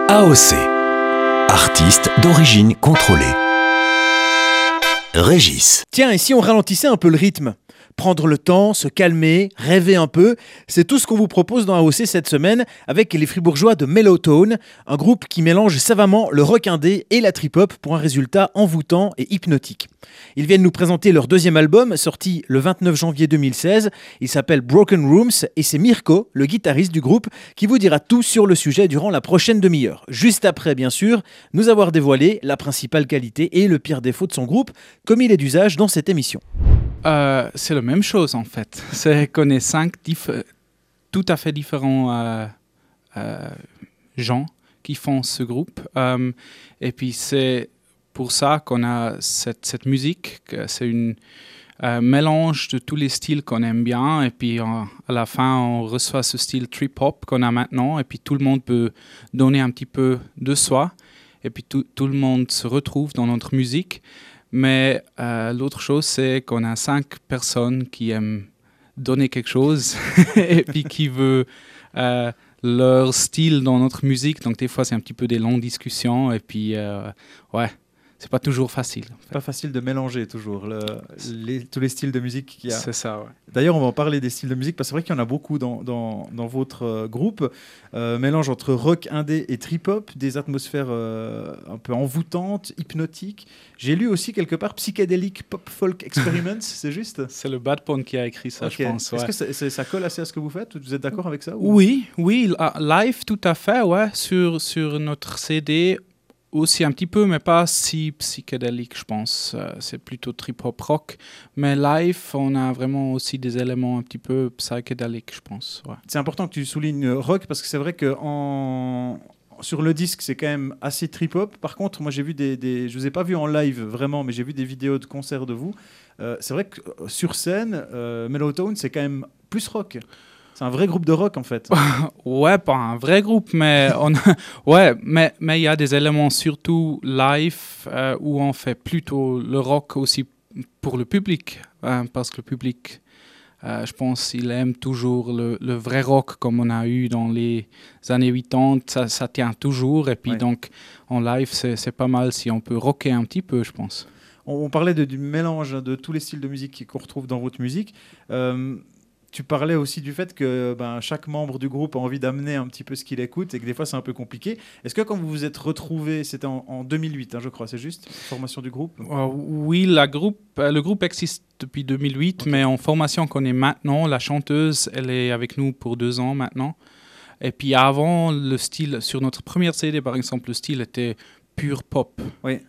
AOC, artiste d'origine contrôlée. Régis. Tiens, et si on ralentissait un peu le rythme ? Prendre le temps, se calmer, rêver un peu, c'est tout ce qu'on vous propose dans AOC cette semaine avec les Fribourgeois de Mellowtone, un groupe qui mélange savamment le rock indé et la trip-hop pour un résultat envoûtant et hypnotique. Ils viennent nous présenter leur deuxième album, sorti le 29 janvier 2016. Il s'appelle Broken Rooms et c'est Mirko, le guitariste du groupe, qui vous dira tout sur le sujet durant la prochaine demi-heure. Juste après, bien sûr, nous avoir dévoilé la principale qualité et le pire défaut de son groupe, comme il est d'usage dans cette émission. C'est la même chose en fait. C'est qu'on est cinq tout à fait différents gens qui font ce groupe. Et puis c'est pour ça qu'on a cette musique. C'est un mélange de tous les styles qu'on aime bien. Et puis à la fin, on reçoit ce style trip-hop qu'on a maintenant. Et puis tout le monde peut donner un petit peu de soi. Et puis tout le monde se retrouve dans notre musique. Mais l'autre chose, c'est qu'on a 5 personnes qui aiment donner quelque chose et puis qui veulent leur style dans notre musique. Donc des fois, c'est un petit peu des longues discussions et puis ouais, c'est pas toujours facile. En fait. Pas facile de mélanger toujours tous les styles de musique qu'il y a. C'est ça, ouais. D'ailleurs, on va en parler des styles de musique parce que c'est vrai qu'il y en a beaucoup dans votre groupe. Mélange entre rock indé et trip-hop, des atmosphères un peu envoûtantes, hypnotiques. J'ai lu aussi quelque part Psychedelic Pop Folk Experiments, c'est juste ? C'est le Bad Pond qui a écrit ça, okay. Je pense. Ouais. Est-ce que ça colle assez à ce que vous faites ? Vous êtes d'accord avec ça ? Oui, live tout à fait, ouais. Sur notre CD, aussi un petit peu, mais pas si psychédélique, je pense. C'est plutôt trip-hop rock. Mais live, on a vraiment aussi des éléments un petit peu psychédéliques, je pense. Ouais. C'est important que tu soulignes rock parce que c'est vrai que sur le disque, c'est quand même assez trip-hop. Par contre, moi, j'ai vu je vous ai pas vu en live vraiment, mais j'ai vu des vidéos de concerts de vous. C'est vrai que sur scène, Mellowtone, c'est quand même plus rock. C'est un vrai groupe de rock, en fait. Ouais, pas un vrai groupe, mais mais il y a des éléments surtout live où on fait plutôt le rock aussi pour le public, parce que le public, je pense, il aime toujours le vrai rock comme on a eu dans les années 80. Ça tient toujours, et puis ouais. Donc en live, c'est pas mal si on peut rocker un petit peu, je pense. On parlait du mélange de tous les styles de musique qu'on retrouve dans votre musique. Tu parlais aussi du fait que chaque membre du groupe a envie d'amener un petit peu ce qu'il écoute et que des fois c'est un peu compliqué. Est-ce que quand vous vous êtes retrouvés, c'était en 2008, je crois, c'est juste, formation du groupe ? Oui, le groupe existe depuis 2008, okay. Mais en formation qu'on est maintenant, la chanteuse, elle est avec nous pour 2 ans maintenant. Et puis avant, le style, sur notre première CD par exemple, le style était pur pop. Oui.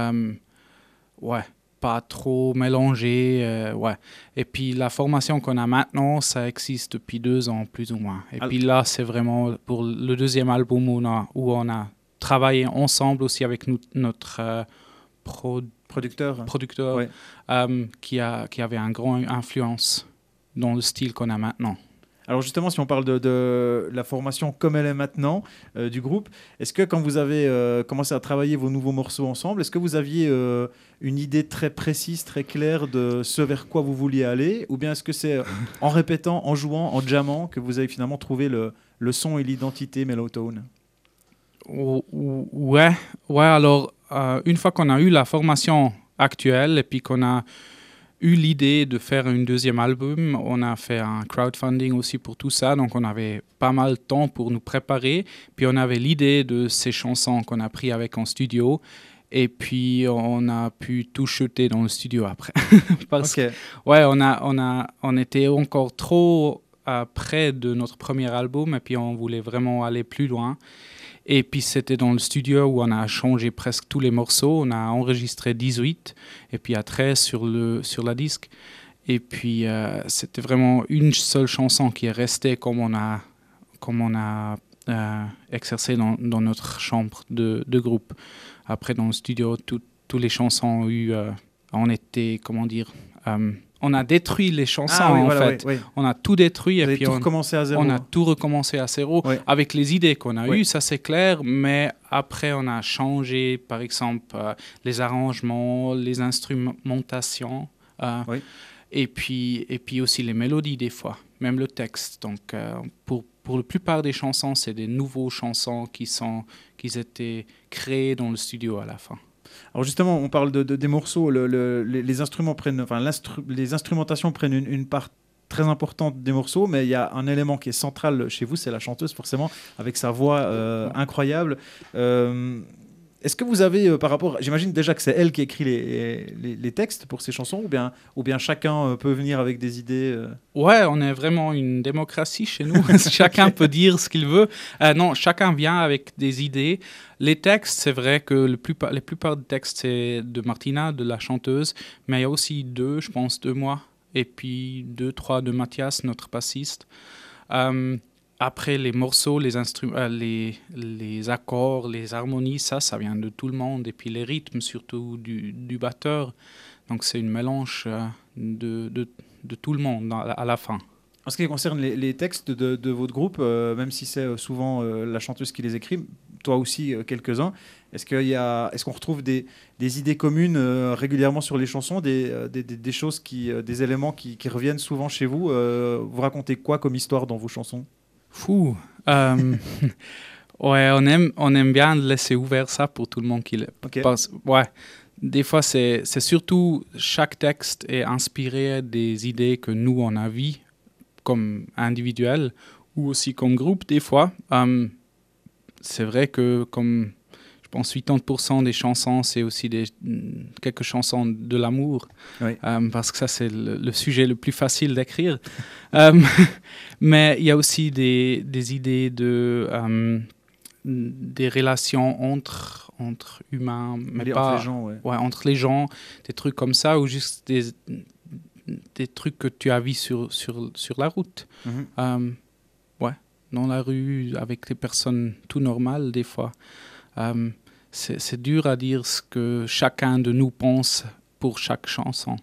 Ouais. Pas trop mélangé, ouais. Et puis la formation qu'on a maintenant, ça existe depuis 2 ans plus ou moins. Et puis là, c'est vraiment pour le deuxième album où on a travaillé ensemble aussi avec notre producteur ouais. qui avait une grande influence dans le style qu'on a maintenant. Alors justement, si on parle de la formation comme elle est maintenant du groupe, est-ce que quand vous avez commencé à travailler vos nouveaux morceaux ensemble, est-ce que vous aviez une idée très précise, très claire de ce vers quoi vous vouliez aller ? Ou bien est-ce que c'est en répétant, en jouant, en jammant que vous avez finalement trouvé le son et l'identité Mellowtone ? Ouais, alors une fois qu'on a eu la formation actuelle et puis qu'on a eu l'idée de faire un deuxième album. On a fait un crowdfunding aussi pour tout ça, donc on avait pas mal de temps pour nous préparer. Puis on avait l'idée de ces chansons qu'on a pris avec en studio, et puis on a pu tout shooter dans le studio après. Parce que ouais, on était encore trop près de notre premier album, et puis on voulait vraiment aller plus loin. Et puis c'était dans le studio où on a changé presque tous les morceaux. On a enregistré 18 et puis à 13 sur la disque. Et puis c'était vraiment une seule chanson qui est restée comme on a exercé dans notre chambre de groupe. Après dans le studio, toutes les chansons on était, comment dire... on a détruit les chansons, en fait. Oui. On a tout détruit. Vous avez tout recommencé à zéro. On a tout recommencé à zéro avec les idées qu'on a eues, ça c'est clair. Mais après, on a changé, par exemple, les arrangements, les instrumentations. Et puis aussi les mélodies, des fois. Même le texte. Donc, pour la plupart des chansons, c'est des nouveaux chansons qui étaient créées dans le studio à la fin. Alors justement, on parle des morceaux, les instruments prennent, les instrumentations prennent une part très importante des morceaux, mais il y a un élément qui est central chez vous, c'est la chanteuse forcément, avec sa voix incroyable. Est-ce que vous avez, par rapport, j'imagine déjà que c'est elle qui écrit les textes pour ces chansons, ou bien chacun peut venir avec des idées Ouais, on est vraiment une démocratie chez nous. Chacun peut dire ce qu'il veut. Non, chacun vient avec des idées. Les textes, c'est vrai que la plupart des textes, c'est de Martina, de la chanteuse, mais il y a aussi je pense deux moi, et puis 2-3 de Mathias, notre bassiste. Après, les morceaux, les accords, les harmonies, ça vient de tout le monde. Et puis les rythmes, surtout du batteur. Donc c'est une mélange de tout le monde à la fin. En ce qui concerne les textes de votre groupe, même si c'est souvent la chanteuse qui les écrit, toi aussi quelques-uns, est-ce qu'on retrouve des idées communes régulièrement sur les chansons, des choses, des éléments qui reviennent souvent chez vous Vous racontez quoi comme histoire dans vos chansons ? Fou. Ouais, on aime bien laisser ouvert ça pour tout le monde qui le passe. Ouais. Des fois, c'est surtout chaque texte est inspiré des idées que nous on a vues comme individuel ou aussi comme groupe. Des fois, c'est vrai que comme je pense 80% des chansons, c'est aussi quelques chansons de l'amour, oui. Parce que ça c'est le sujet le plus facile d'écrire. Mais il y a aussi des idées des relations entre humains, mais pas entre les gens, ouais, entre les gens, des trucs comme ça, ou juste des trucs que tu as vus sur la route. Mm-hmm. Ouais, dans la rue, avec des personnes tout normales, des fois. C'est dur à dire ce que chacun de nous pense pour chaque chanson.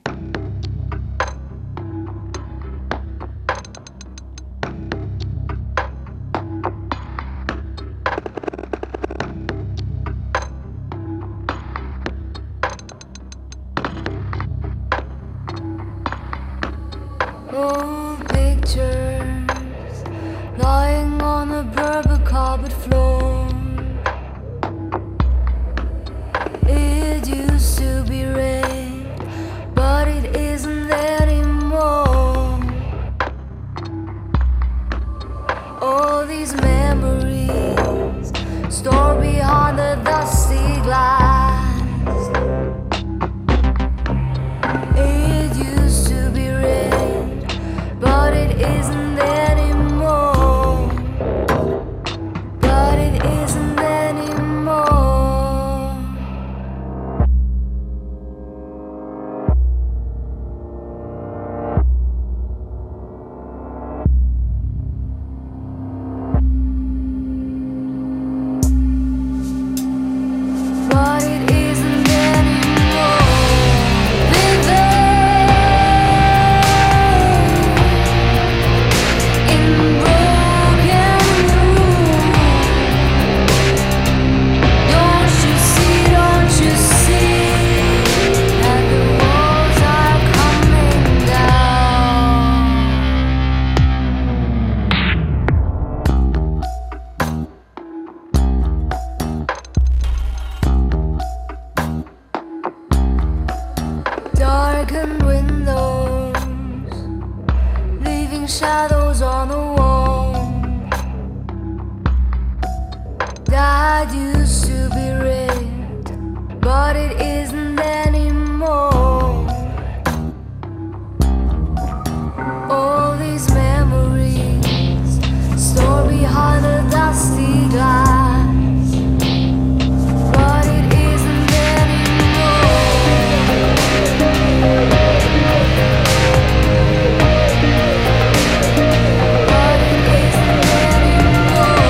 Old pictures lying on the purple carpet floor. It used to be red, but it isn't anymore. All these memories stored behind the dusty glass. It used to be red, but it isn't anymore. But it isn't anymore. But it isn't anymore. In broken rooms, don't you see that the walls are coming down? Darkened windows, leaving shadows on the wall. That used to be red, but it isn't anymore. All these memories stored behind the dusty glass. But it isn't anymore. But it isn't anymore.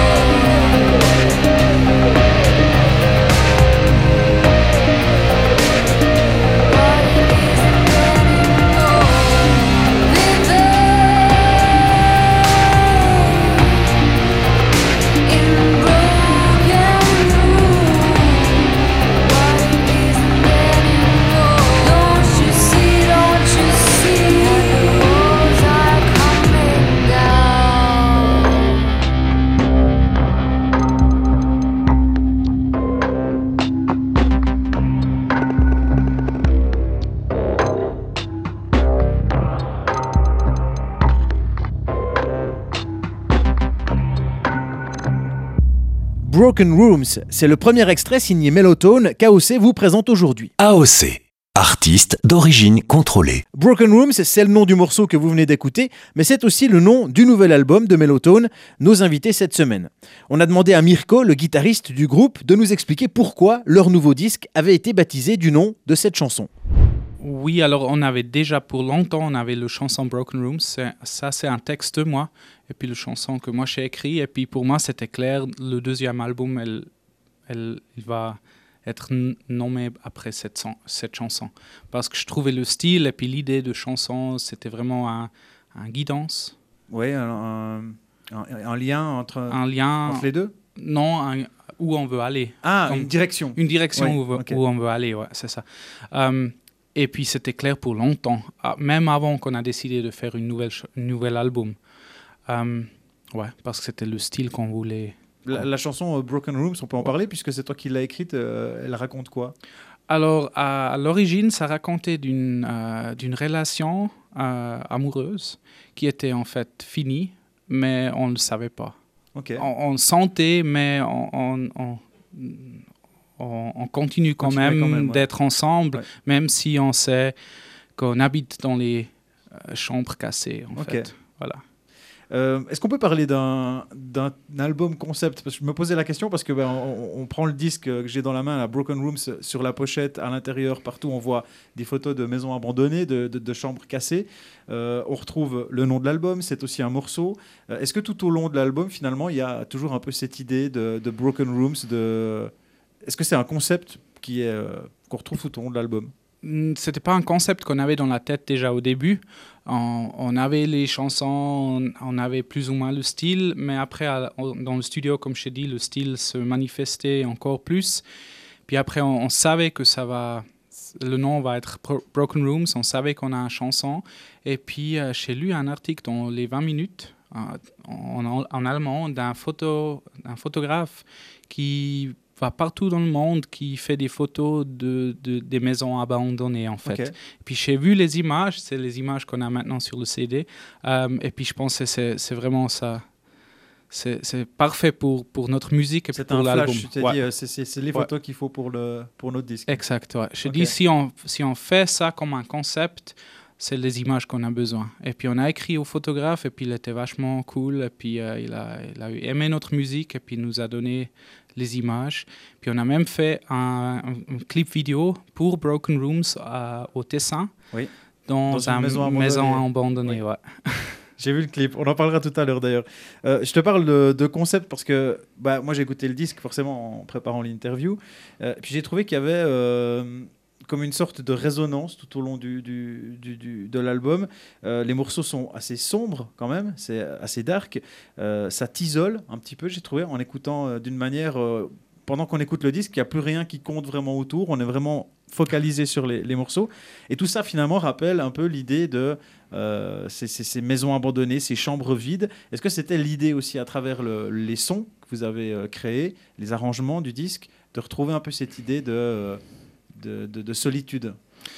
Broken Rooms, c'est le premier extrait signé Mellowtone qu'AOC vous présente aujourd'hui. AOC, artiste d'origine contrôlée. Broken Rooms, c'est le nom du morceau que vous venez d'écouter, mais c'est aussi le nom du nouvel album de Mellowtone, nos invités cette semaine. On a demandé à Mirko, le guitariste du groupe, de nous expliquer pourquoi leur nouveau disque avait été baptisé du nom de cette chanson. Oui, alors on avait déjà pour longtemps, on avait le chanson Broken Rooms. C'est un texte de moi, et puis le chanson que moi j'ai écrit. Et puis pour moi, c'était clair, le deuxième album, il va être nommé après cette chanson. Parce que je trouvais le style et puis l'idée de chanson, c'était vraiment un guidance. Oui, un lien entre les deux. Non, où on veut aller. Ah, une direction. Une direction Oui, où on veut aller, ouais, c'est ça. Et puis c'était clair pour longtemps, même avant qu'on a décidé de faire un nouvel album. Parce que c'était le style qu'on voulait. La chanson Broken Rooms, on peut en parler puisque c'est toi qui l'as écrite. Elle raconte quoi? Alors, à l'origine, ça racontait d'une relation amoureuse qui était en fait finie, mais on ne le savait pas. Okay. On le sentait, mais on continue quand même d'être ensemble, même si on sait qu'on habite dans les chambres cassées, en fait. Voilà. Est-ce qu'on peut parler d'un album concept? Parce que je me posais la question parce que on prend le disque que j'ai dans la main, la Broken Rooms, sur la pochette, à l'intérieur, partout, on voit des photos de maisons abandonnées, de chambres cassées. On retrouve le nom de l'album, c'est aussi un morceau. Est-ce que tout au long de l'album, finalement, il y a toujours un peu cette idée de Broken Rooms? Est-ce que c'est un concept qu'on retrouve tout au long de l'album? C'était pas un concept qu'on avait dans la tête déjà au début. On avait les chansons, on avait plus ou moins le style, mais après, dans le studio, comme je t'ai dit, le style se manifestait encore plus. Puis après, on savait que le nom va être Broken Rooms, on savait qu'on a une chanson. Et puis, j'ai lu un article dans les 20 minutes, en allemand, d'un photographe qui va partout dans le monde, qui fait des photos des maisons abandonnées, en fait. Okay. Puis j'ai vu les images, c'est les images qu'on a maintenant sur le CD, et puis je pense que c'est vraiment ça. C'est parfait pour notre musique et pour l'album. C'est un flash, c'est les photos qu'il faut pour notre disque. Exact, ouais. Je dis, si on fait ça comme un concept, c'est les images qu'on a besoin. Et puis on a écrit au photographe, et puis il était vachement cool, et puis il a aimé notre musique, et puis il nous a donné les images. Puis on a même fait un clip vidéo pour Broken Rooms au Tessin, dans une maison abandonnée. Ouais. J'ai vu le clip, on en parlera tout à l'heure d'ailleurs. Je te parle de concept parce que moi j'ai écouté le disque forcément en préparant l'interview, puis j'ai trouvé qu'il y avait comme une sorte de résonance tout au long de l'album. Les morceaux sont assez sombres quand même, c'est assez dark. Ça t'isole un petit peu, j'ai trouvé, en écoutant d'une manière... pendant qu'on écoute le disque, il n'y a plus rien qui compte vraiment autour. On est vraiment focalisé sur les morceaux. Et tout ça, finalement, rappelle un peu l'idée de ces maisons abandonnées, ces chambres vides. Est-ce que c'était l'idée aussi, à travers les sons que vous avez créés, les arrangements du disque, de retrouver un peu cette idée de solitude?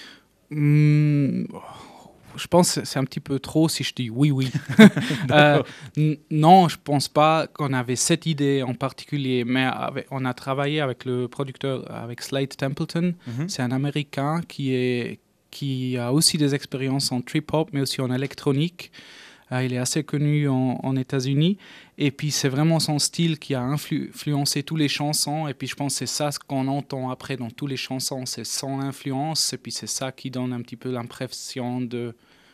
Je pense que c'est un petit peu trop si je dis oui. Non, je ne pense pas qu'on avait cette idée en particulier, mais on a travaillé avec le producteur, avec Slade Templeton. C'est un Américain qui a aussi des expériences en trip-hop, mais aussi en électronique. Il est assez connu en États-Unis. Et puis, c'est vraiment son style qui a influencé toutes les chansons. Et puis, je pense que c'est ça ce qu'on entend après dans toutes les chansons. C'est son influence. Et puis, c'est ça qui donne un petit peu l'impression de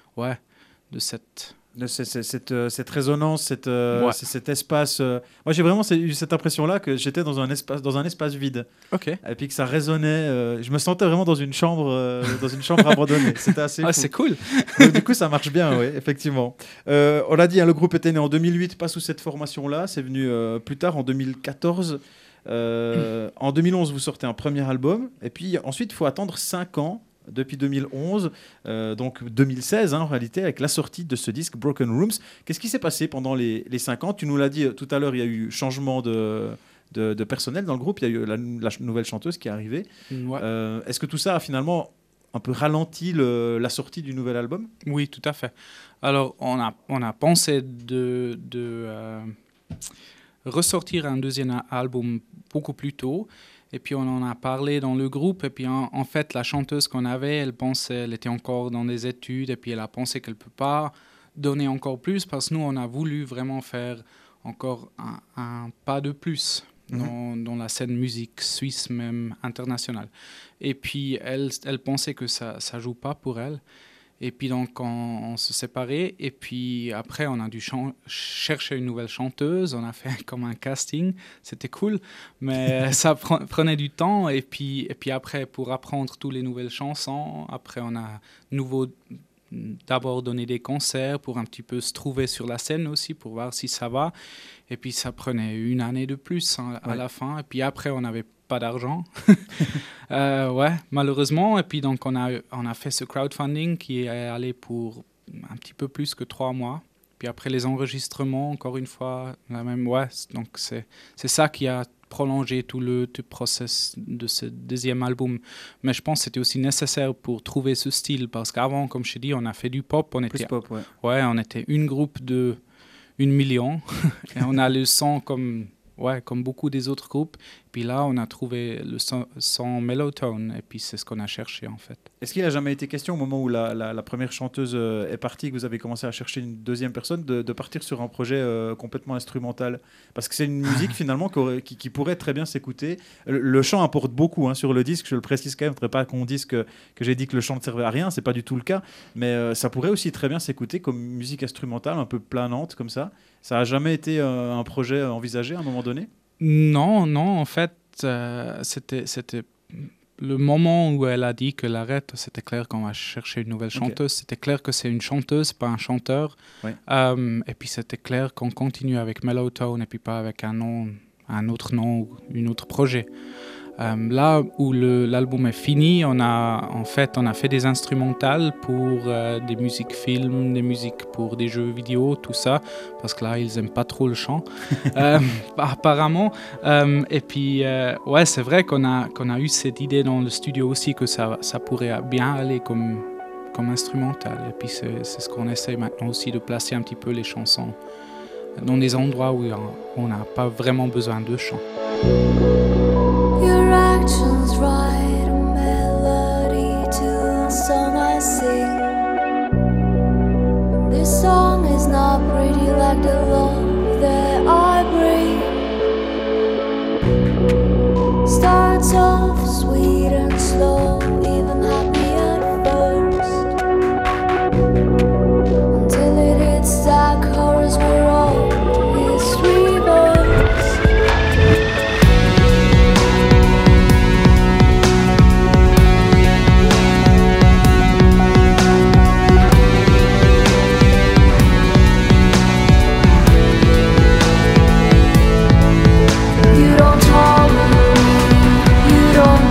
cette résonance, cet espace. Moi, j'ai vraiment eu cette impression-là que j'étais dans un espace vide. Okay. Et puis que ça résonnait. Je me sentais vraiment dans une chambre abandonnée. C'était assez fou. C'est cool. Donc, du coup, ça marche bien, oui, effectivement. On l'a dit, le groupe était né en 2008, pas sous cette formation-là. C'est venu plus tard, en 2014. En 2011, vous sortez un premier album. Et puis ensuite, il faut attendre 5 ans. Depuis 2011, donc 2016 en réalité, avec la sortie de ce disque Broken Rooms. Qu'est-ce qui s'est passé pendant les 5 ans? Tu nous l'as dit tout à l'heure, il y a eu changement de personnel dans le groupe, il y a eu la nouvelle chanteuse qui est arrivée. Est-ce que tout ça a finalement un peu ralenti la sortie du nouvel album? Oui, tout à fait. Alors, on a pensé ressortir un deuxième album beaucoup plus tôt. Et puis on en a parlé dans le groupe. Et puis en fait, la chanteuse qu'on avait, elle était encore dans des études. Et puis elle a pensé qu'elle ne peut pas donner encore plus parce que nous, on a voulu vraiment faire encore un pas de plus dans la scène musique suisse, même internationale. Et puis elle pensait que ça ne joue pas pour elle. Et puis donc on se séparait et puis après on a dû chercher une nouvelle chanteuse, on a fait comme un casting, c'était cool, mais ça prenait du temps et puis après pour apprendre toutes les nouvelles chansons, après on a d'abord donné des concerts pour un petit peu se trouver sur la scène aussi pour voir si ça va et puis ça prenait une année de plus à la fin et puis après on n'avait pas d'argent, malheureusement. Et puis donc on a fait ce crowdfunding qui est allé pour un petit peu plus que 3 mois. Puis après les enregistrements, encore une fois, la même. Donc c'est ça qui a prolongé tout le process de ce deuxième album. Mais je pense que c'était aussi nécessaire pour trouver ce style parce qu'avant, comme je t'ai dit, on a fait du pop. On était une groupe de 1 million et on a le son comme beaucoup des autres groupes. Puis là, on a trouvé le son Mellowtone, et puis c'est ce qu'on a cherché, en fait. Est-ce qu'il n'a jamais été question, au moment où la première chanteuse est partie, que vous avez commencé à chercher une deuxième personne, de partir sur un projet complètement instrumental? Parce que c'est une musique, finalement, qui pourrait très bien s'écouter. Le chant apporte beaucoup sur le disque, je le précise quand même, il ne faudrait pas qu'on dise que j'ai dit que le chant ne servait à rien, ce n'est pas du tout le cas. Mais ça pourrait aussi très bien s'écouter comme musique instrumentale, un peu planante, comme ça. Ça n'a jamais été un projet envisagé à un moment donné? Non, en fait, c'était le moment où elle a dit que l'arrête, c'était clair qu'on va chercher une nouvelle chanteuse. Okay. C'était clair que c'est une chanteuse, pas un chanteur. Oui. Et puis c'était clair qu'on continue avec Mellowtone et puis pas avec un autre nom ou un autre projet. Là où l'album est fini, on a fait des instrumentales pour des musiques films, des musiques pour des jeux vidéo, tout ça, parce que là, ils n'aiment pas trop le chant, apparemment. Et puis, c'est vrai qu'on a eu cette idée dans le studio aussi que ça pourrait bien aller comme instrumental. Et puis, c'est ce qu'on essaie maintenant aussi, de placer un petit peu les chansons dans des endroits où on n'a pas vraiment besoin de chant. Your actions write a melody to the song I sing. This song is not pretty like the love that I bring. Starts off sweet and slow, even happy at first, until it hits that chorus where all is reversed. You don't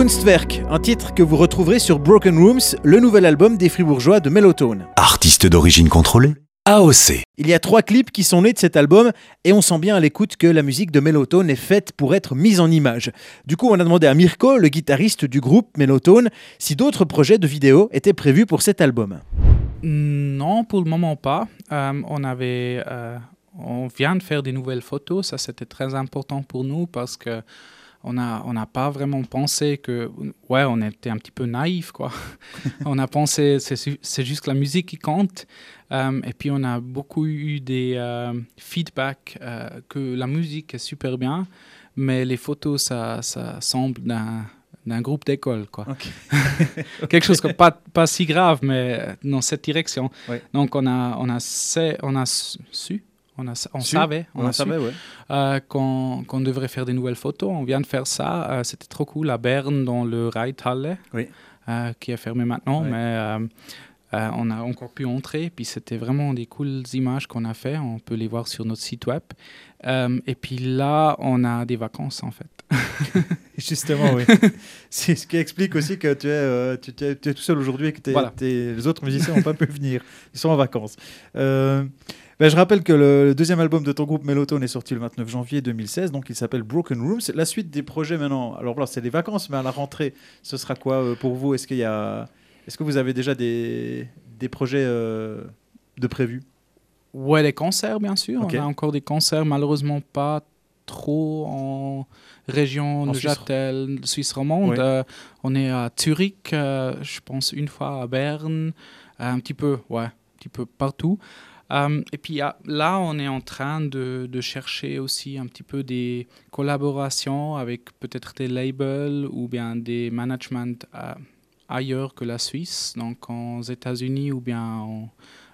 Kunstwerk, un titre que vous retrouverez sur Broken Rooms, le nouvel album des Fribourgeois de Mellowtone. Artiste d'origine contrôlée, AOC. Il y a 3 clips qui sont nés de cet album et on sent bien à l'écoute que la musique de Mellowtone est faite pour être mise en image. Du coup, on a demandé à Mirko, le guitariste du groupe Mellowtone, si d'autres projets de vidéo étaient prévus pour cet album. Non, pour le moment pas. On vient de faire des nouvelles photos, ça c'était très important pour nous parce que on n'a pas vraiment pensé que... Ouais, on était un petit peu naïfs, quoi. On a pensé c'est juste la musique qui compte. Et puis on a beaucoup eu des feedbacks que la musique est super bien, mais les photos, ça semble d'un groupe d'école, quoi. Okay. Quelque chose que pas si grave, mais dans cette direction. Oui. Donc on savait qu'on devrait faire des nouvelles photos. On vient de faire ça. C'était trop cool à Berne, dans le Reithalle, Oui. qui est fermé maintenant. Oui. Mais on a encore pu entrer. Puis c'était vraiment des cooles images qu'on a fait. On peut les voir sur notre site web. Et puis là, on a des vacances, en fait. Justement, oui. C'est ce qui explique aussi que tu es tout seul aujourd'hui et que Voilà. les autres musiciens n'ont pas pu venir. Ils sont en vacances. Je rappelle que le deuxième album de ton groupe Mellowtone est sorti le 29 janvier 2016, donc il s'appelle Broken Rooms. La suite des projets maintenant, alors là c'est des vacances, mais à la rentrée, ce sera quoi pour vous? Est-ce que vous avez déjà des projets de prévus? Ouais, des concerts, bien sûr. Okay. On a encore des concerts, malheureusement pas trop en région Neuchâtel, Suisse romande. Oui. On est à Zurich, je pense une fois à Berne, un petit peu partout. Et puis là, on est en train de chercher aussi un petit peu des collaborations avec peut-être des labels ou bien des managements ailleurs que la Suisse, donc aux États-Unis ou bien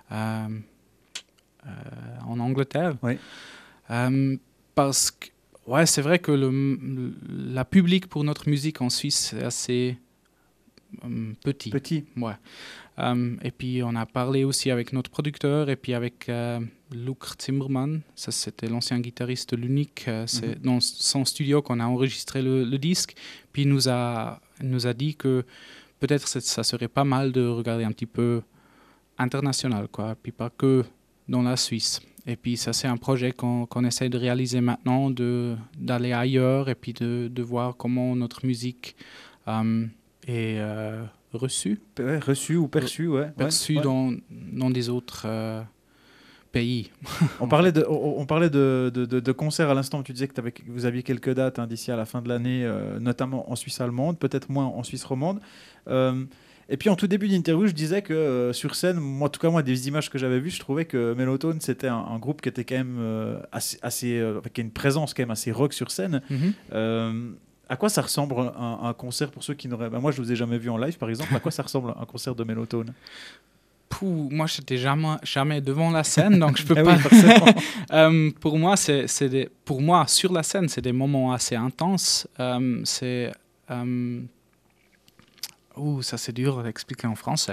en Angleterre. Oui. Parce que c'est vrai que la public pour notre musique en Suisse est assez petit. Ouais. Et puis on a parlé aussi avec notre producteur et puis avec Luc Zimmermann, ça c'était l'ancien guitariste de l'Unique, c'est dans son studio qu'on a enregistré le disque. Puis il nous a dit que peut-être ça serait pas mal de regarder un petit peu international, quoi, puis pas que dans la Suisse. Et puis ça c'est un projet qu'on essaie de réaliser maintenant, d'aller ailleurs et puis de voir comment notre musique est reçue. Ouais, reçu ou perçu, ouais. Perçue dans des autres pays. On parlait de concerts à l'instant. Tu disais que vous aviez quelques dates d'ici à la fin de l'année, notamment en Suisse allemande, peut-être moins en Suisse romande. Et puis en tout début d'interview, je disais que sur scène, en tout cas moi, des images que j'avais vues, je trouvais que Mellowtone c'était un groupe qui était quand même qui a une présence quand même assez rock sur scène. À quoi ça ressemble un concert pour ceux qui n'auraient... moi, je ne vous ai jamais vu en live, par exemple. À quoi ça ressemble un concert de Mellowtone? Moi, je n'étais jamais devant la scène, donc je peux pas... Oui, pour moi, sur la scène, c'est des moments assez intenses. Ça, c'est dur à expliquer en français.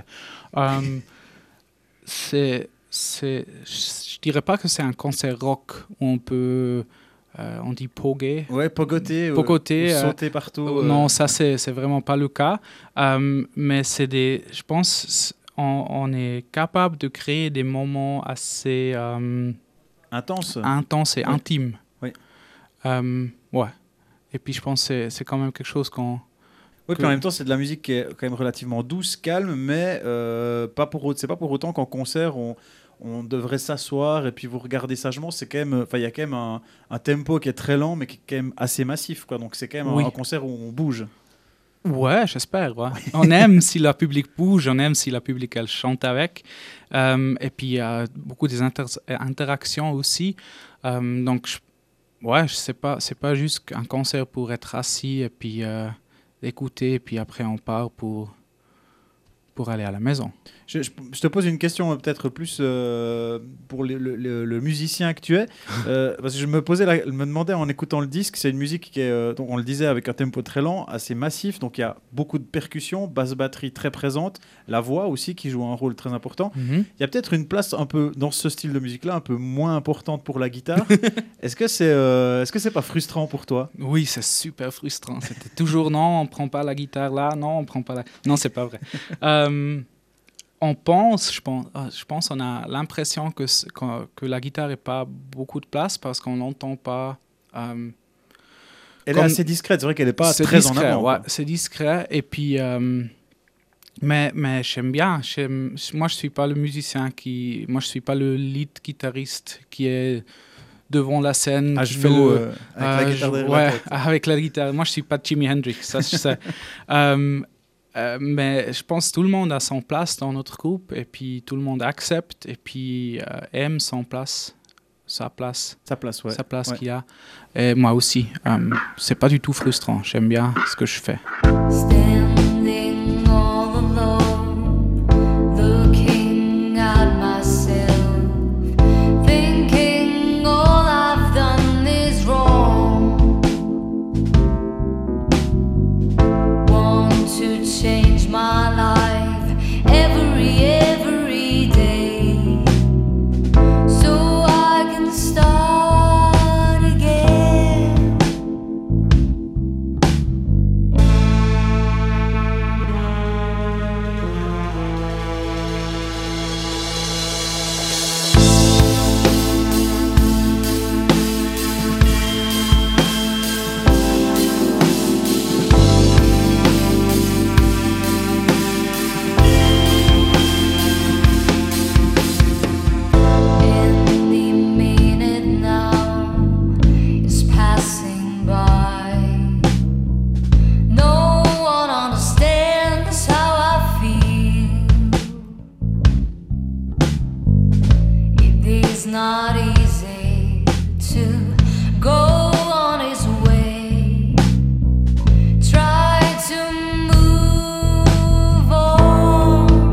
Je dirais pas que c'est un concert rock où on peut... on dit poguer. Ouais, pogoter, sauter partout. Non, ça, c'est vraiment pas le cas. Mais je pense, on est capable de créer des moments assez... intenses et intimes. Oui. Ouais. Et puis, je pense que c'est quand même quelque chose qu'on... Oui, puis en même temps, c'est de la musique qui est quand même relativement douce, calme, mais c'est pas pour autant qu'en concert, on devrait s'asseoir et puis vous regarder sagement. C'est quand même, il y a quand même un tempo qui est très lent, mais qui est quand même assez massif, quoi. Donc c'est quand même un concert où on bouge. Ouais, j'espère. Ouais. On aime si la public bouge, on aime si la public elle chante avec. Et puis il y a beaucoup des interactions aussi. Donc c'est pas juste un concert pour être assis et puis écouter, et puis après on part pour aller à la maison. Je te pose une question peut-être plus pour le musicien que tu es, parce que je me demandais en écoutant le disque, c'est une musique qui est, donc on le disait, avec un tempo très lent, assez massif, donc il y a beaucoup de percussions, basse batterie très présente, la voix aussi qui joue un rôle très important. Il y a peut-être une place un peu dans ce style de musique-là, un peu moins importante pour la guitare. Est-ce que c'est pas frustrant pour toi? Oui, c'est super frustrant. C'était toujours non, on prend pas la guitare là, non, on prend pas la... Non, c'est pas vrai. Je pense, on a l'impression que la guitare n'a pas beaucoup de place parce qu'on l'entend pas. Elle est assez discrète, c'est vrai qu'elle n'est pas très discret, en avant. Ouais, c'est discret. Et puis, mais j'aime bien. Moi, je suis pas le musicien moi, je suis pas le lead guitariste qui est devant la scène. À genoux, avec la guitare derrière la tête. Avec la guitare. Moi, je suis pas Jimi Hendrix, ça je sais. Mais je pense que tout le monde a son place dans notre groupe et puis tout le monde accepte et puis aime sa place qu'il y a. Et moi aussi, c'est pas du tout frustrant. J'aime bien ce que je fais. Standing all alone, looking at myself, thinking all I've done is wrong. Want to change my life every day, so I can start again. Any minute now is passing by. No one understands how I feel. It is not easy to go on his way. Try to move on.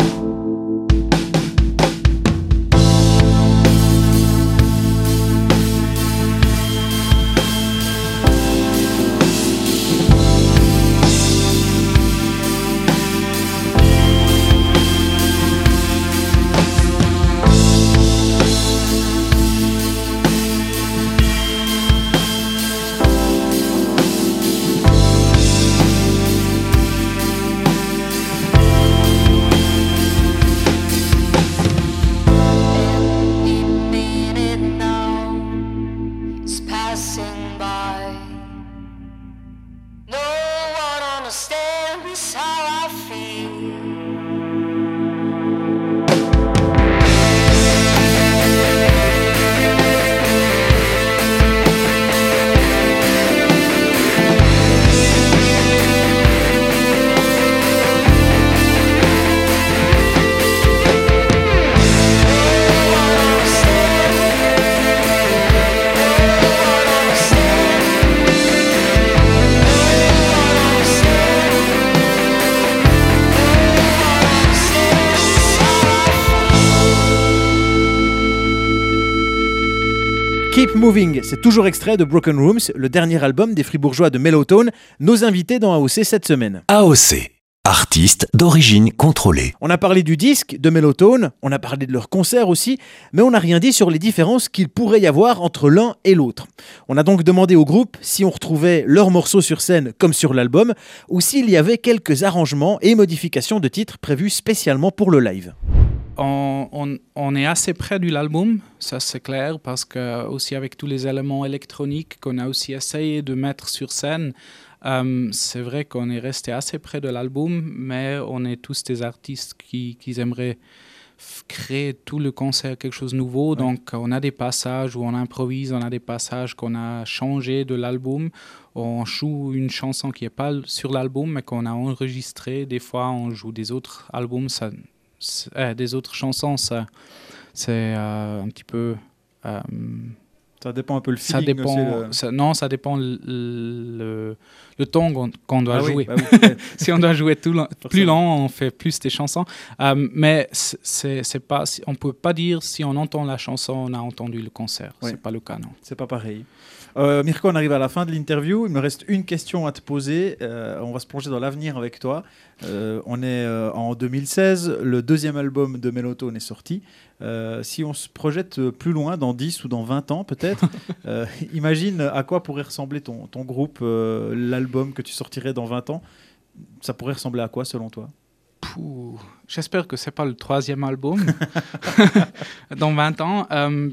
Any minute now is passing by. No one understands how I feel. Keep Moving, c'est toujours extrait de Broken Rooms, le dernier album des Fribourgeois de Mellowtone, nos invités dans AOC cette semaine. AOC, artiste d'origine contrôlée. On a parlé du disque de Mellowtone, on a parlé de leurs concerts aussi, mais on n'a rien dit sur les différences qu'il pourrait y avoir entre l'un et l'autre. On a donc demandé au groupe si on retrouvait leurs morceaux sur scène comme sur l'album, ou s'il y avait quelques arrangements et modifications de titres prévus spécialement pour le live. On est assez près de l'album, ça c'est clair, parce que aussi avec tous les éléments électroniques qu'on a aussi essayé de mettre sur scène, c'est vrai qu'on est resté assez près de l'album, mais on est tous des artistes qui aimeraient créer tout le concert quelque chose de nouveau. Ouais. Donc on a des passages où on improvise, on a des passages qu'on a changé de l'album. On joue une chanson qui n'est pas sur l'album, mais qu'on a enregistrée. Des fois, on joue des autres albums, des autres chansons. Ça, c'est un petit peu Ça dépend un peu le Ça feeling. dépend, aussi, non, ça dépend le temps qu'on doit jouer. Bah oui. Si on doit jouer plus long, on fait plus des chansons. Mais c'est pas, on ne peut pas dire si on entend la chanson, on a entendu le concert. Ouais. C'est pas le cas, non. C'est pas pareil. Mirko, on arrive à la fin de l'interview. Il me reste une question à te poser. On va se plonger dans l'avenir avec toi. On est en 2016. Le deuxième album de Mellowtone est sorti. Si on se projette plus loin, dans 10 ou dans 20 ans peut-être, imagine à quoi pourrait ressembler ton groupe, l'album que tu sortirais dans 20 ans. Ça pourrait ressembler à quoi selon toi? J'espère que c'est pas le 3e album dans 20 ans.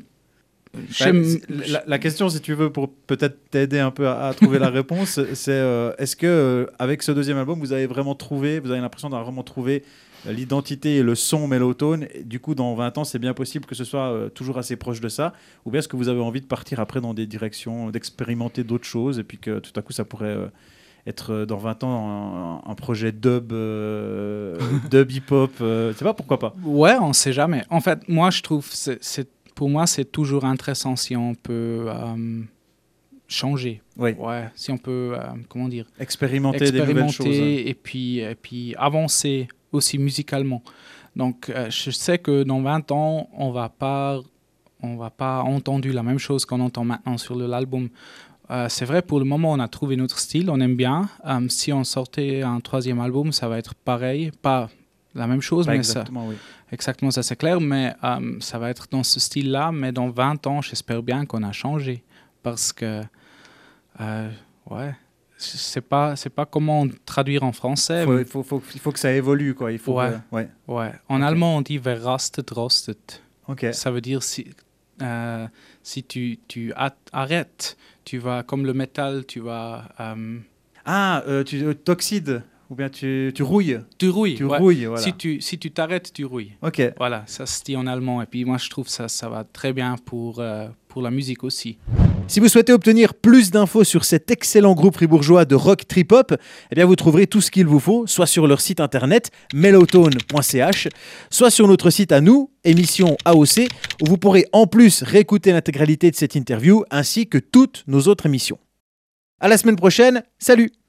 La question, si tu veux, pour peut-être t'aider un peu à trouver la réponse, c'est est-ce que avec ce deuxième album, vous avez l'impression d'avoir vraiment trouvé l'identité et le son Mellowtone? Du coup, dans 20 ans, c'est bien possible que ce soit toujours assez proche de ça, ou bien est-ce que vous avez envie de partir après dans des directions, d'expérimenter d'autres choses, et puis que tout à coup, ça pourrait être dans 20 ans un projet dub hip-hop, je sais pas, pourquoi pas. Ouais, on sait jamais. En fait, moi, je trouve pour moi, c'est toujours intéressant si on peut changer. Oui. Ouais, si on peut, comment dire, expérimenter des nouvelles choses. Et puis avancer aussi musicalement. Donc, je sais que dans 20 ans, on va pas entendre la même chose qu'on entend maintenant sur l'album. C'est vrai, pour le moment, on a trouvé notre style, on aime bien. Si on sortait un 3e album, ça va être pareil, pas la même chose, Pas mais exactement, oui. Exactement, ça c'est clair, mais ça va être dans ce style-là, mais dans 20 ans, j'espère bien qu'on a changé, parce que, ouais, c'est pas comment traduire en français. Il faut que ça évolue, quoi. Il faut ouais. Que, ouais. En allemand, on dit verrastet, rostet. Okay. Ça veut dire si tu arrêtes, tu vas, comme le métal, tu vas... tu t'oxydes. Ou bien tu rouilles. Tu rouilles, tu ouais. rouilles, voilà. Si tu t'arrêtes, tu rouilles. Ok. Voilà, ça se dit en allemand. Et puis moi, je trouve ça va très bien pour la musique aussi. Si vous souhaitez obtenir plus d'infos sur cet excellent groupe fribourgeois de rock trip-hop, eh bien vous trouverez tout ce qu'il vous faut, soit sur leur site internet mellowtone.ch, soit sur notre site à nous, émission AOC, où vous pourrez en plus réécouter l'intégralité de cette interview, ainsi que toutes nos autres émissions. À la semaine prochaine, salut!